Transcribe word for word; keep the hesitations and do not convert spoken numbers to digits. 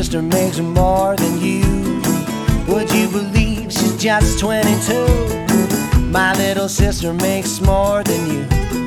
sister makes more than you. Would you believe she's just twenty-two? My little sister makes more than you.